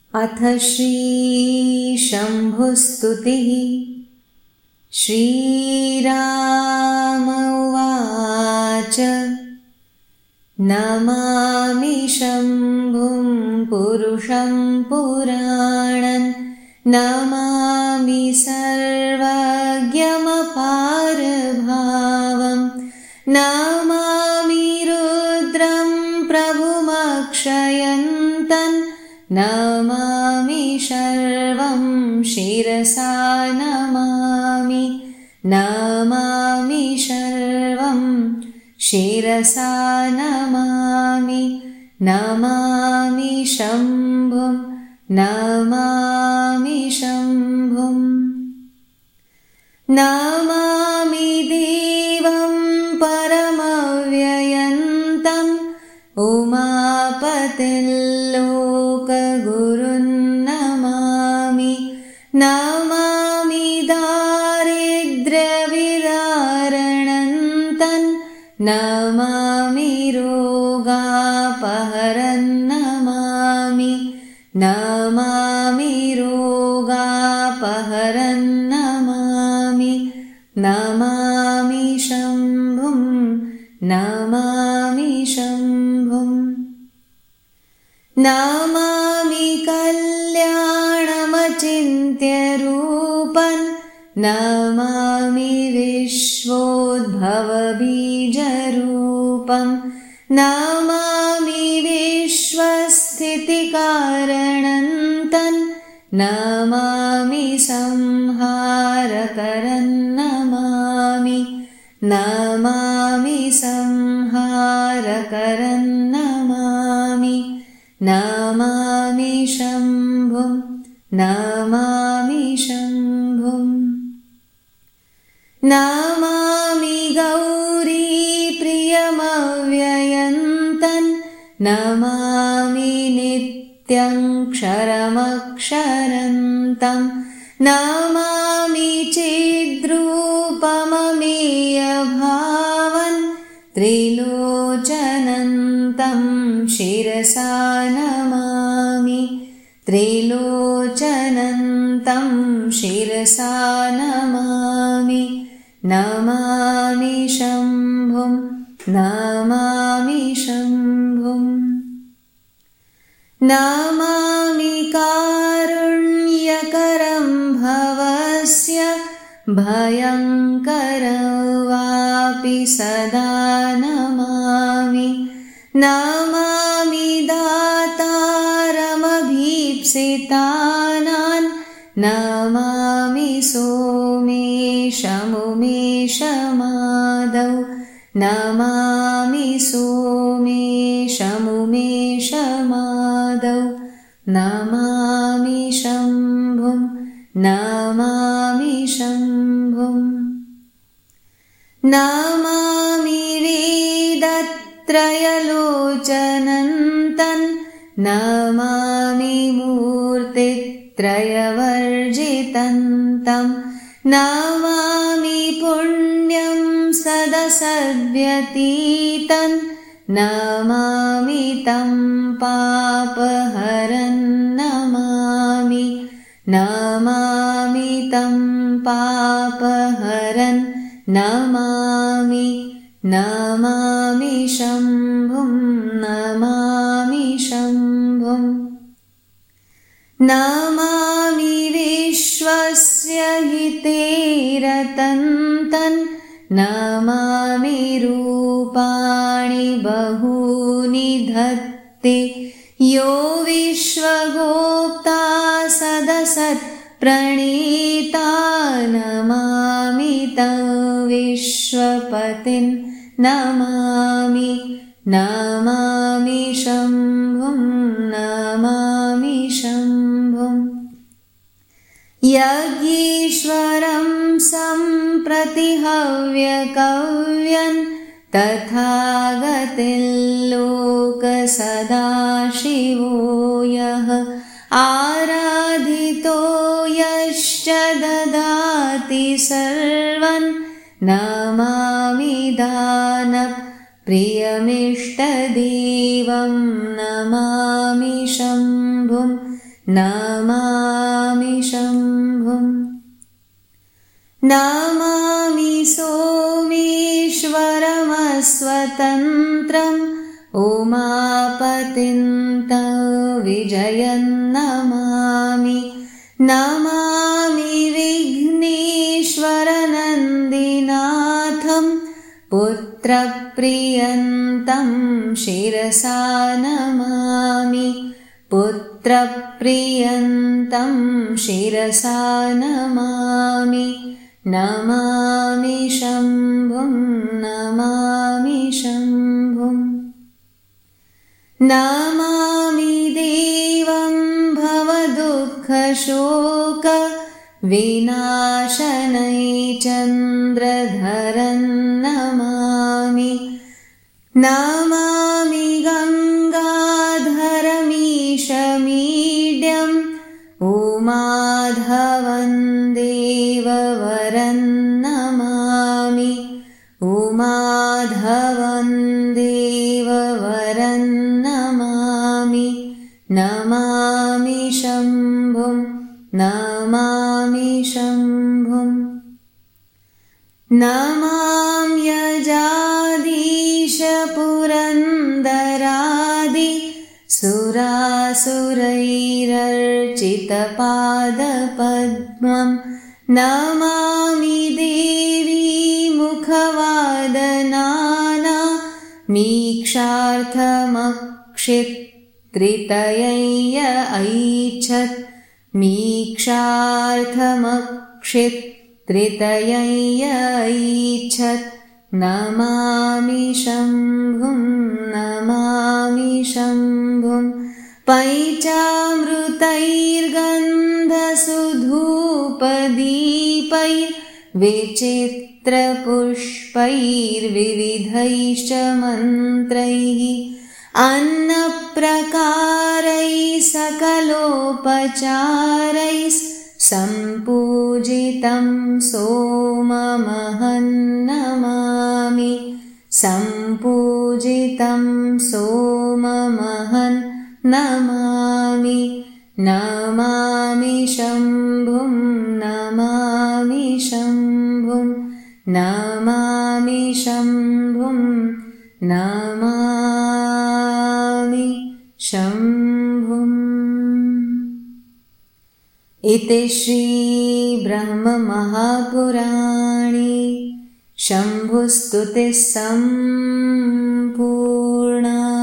अथ श्रीशम्भुस्तुतिः। श्रीराम उवाच नमामि शम्भुं पुरुषं पुराणं नमामि सर्वज्ञमपारभावं नमामि रुद्रं प्रभुमक्षयन्तं नमामि सर्वं शिरसा नमामि नमामि सर्वं शिरसा नमामि नमामि शम्भुं नमामि शम्भुं नमामि देवं परमव्ययन्तम् उमापतिर्लोकगुरुन् नमामि नमामि दारिद्र्यविदारणन्तं नमामि रोगापहरन् नमामि नमामि रोगापहरन् नमामि नमामि शम्भुं नमामि शम्भुं नमामि कल्याणमचिन्त्यरूपं नमामि विश्वोद्भवबीजरूपं नमामि विश्वस्थितिकारणं नमामि संहारकरं नमामि नमामि संहारकरं नमामि नमामि शम्भुं नमामि शम्भुं नमामि गौरीप्रियमव्ययन्तं नमामि नित्यं क्षरमक्षरन्तं नमामि चिद्रूपममेयभावं त्रिलोचनन्तं शिरसा नमामि त्रिलोचनन्तं शिरसा नमामि नमामि शम्भुं नमामि शम्भुं नमामि कारुण्यकरं भवस्य भयङ्करं वापि सदा नमामि नमामि दातारमभीप्सितानां नमामि सोमेशमुमेशमादौ नमामि सोमेशमुमेशमादौ नमामि शम्भुं नमामि शम्भुं नमामि वेदत्रयलोचनन्तं नमामि मूर्तित्रयवर्जितं नमामि पुण्यं सदसद्व्यतीतं नमामि तं पापहरं नमामि नमामि तं पापहरं नमामि नमामि शम्भुं नमामि शम्भुं नमामि विश्वस्य हिते रतं नमामि रूपाणि बहूनि धत्ते यो विश्वगोप्ता सदसत् प्रणीता नमामि तं विश्वपतिं नमामि नमामि शम्भुं नमामि शम्भुं यज्ञेश्वरं सम्प्रतिहव्यकव्यं तथागतिर्लोकसदाशिवो यः आराधितो यश्च ददाति सर्वं नमामि दानप्रियमिष्टदेवं नमामि शम्भुं नमामि शम्भुम् नमामि सोमेश्वरमस्वतन्त्रम् उमापतिं विजयन् नमामि नमामि विघ्नेश्वरनन्दिनाथम् पुत्रप्रियन्तं शिरसा नमामि पुत्रप्रियन्तं शिरसा नमामि नमामि शम्भुं नमामि शम्भुम् नमामि देवं भवदुःखशोक विनाशनैचन्द्रधरं नमामि नमामि गङ्गाधरमीशमीड्यम् उमाधवं देववरं नमामि उमाधवं देववरं नमामि नमामि शम्भुं नमामि शम्भुम् नमाम्यजाधीश पुरन्दरादि सुरासुरैरर्चितपादपद्मं नमामि देवी मुखवादनाना मीक्षार्थमक्षित्रितयय ऐच्छत् मीक्षार्थमक्षित्रितयय ऐच्छत् नमामि शम्भुं नमामि शम्भुं पञ्चामृतैर्गन्धसुधूपदीपैर्विचित्रपुष्पैर्विविधैश्च मन्त्रैः अन्नप्रकारैः सकलोपचारैः सम्पूजितं सोममहं नमामि सम्पूजितं सोममहं नमामि नमामि शम्भुं नमामि शम्भुं नमामि शम्भुं नमामि शम्भुम् इति श्रीब्रह्ममहापुराणे शम्भुस्तुतिः सम्पूर्णा।